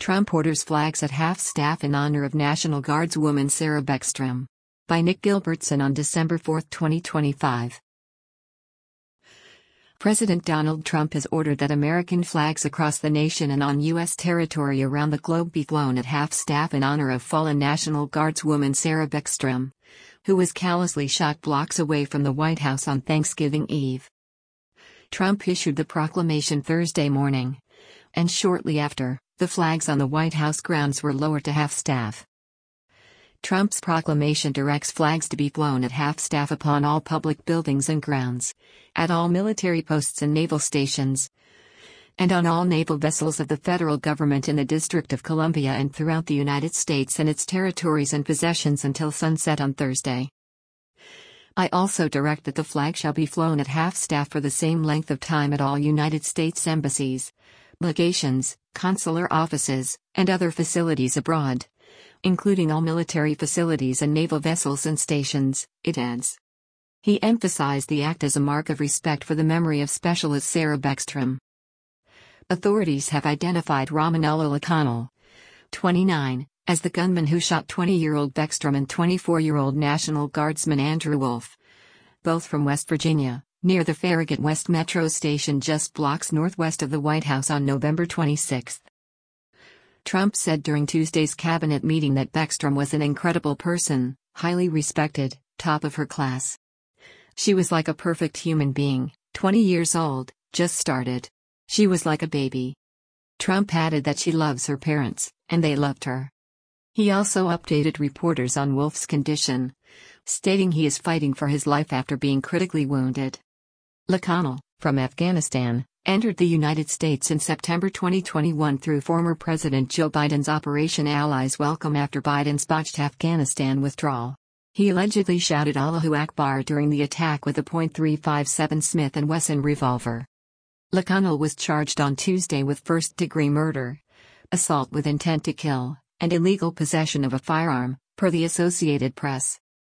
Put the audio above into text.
Trump orders flags at half-staff in honor of National Guardswoman Sarah Beckstrom. By Nick Gilbertson on December 4, 2025. President Donald Trump has ordered that American flags across the nation and on U.S. territory around the globe be flown at half-staff in honor of fallen National Guardswoman Sarah Beckstrom, who was callously shot blocks away from the White House on Thanksgiving Eve. Trump issued the proclamation Thursday morning, and shortly after, the flags on the White House grounds were lowered to half-staff. Trump's proclamation directs flags to be flown at half-staff upon all public buildings and grounds, at all military posts and naval stations, and on all naval vessels of the federal government in the District of Columbia and throughout the United States and its territories and possessions until sunset on Thursday. I also direct that the flag shall be flown at half-staff for the same length of time at all United States embassies, legations, consular offices, and other facilities abroad, including all military facilities and naval vessels and stations, it adds. He emphasized the act as a mark of respect for the memory of Specialist Sarah Beckstrom. Authorities have identified Romanella Laconnell, 29, as the gunman who shot 20-year-old Beckstrom and 24-year-old National Guardsman Andrew Wolf, both from West Virginia, near the Farragut West Metro Station just blocks northwest of the White House on November 26. Trump said during Tuesday's cabinet meeting that Beckstrom was an incredible person, highly respected, top of her class. She was like a perfect human being, 20 years old, just started. She was like a baby. Trump added that she loves her parents, and they loved her. He also updated reporters on Wolf's condition, stating he is fighting for his life after being critically wounded. Laconnell, from Afghanistan, entered the United States in September 2021 through former President Joe Biden's Operation Allies Welcome after Biden's botched Afghanistan withdrawal. He allegedly shouted Allahu Akbar during the attack with a .357 Smith & Wesson revolver. Laconnell was charged on Tuesday with first-degree murder, assault with intent to kill, and illegal possession of a firearm, per the Associated Press.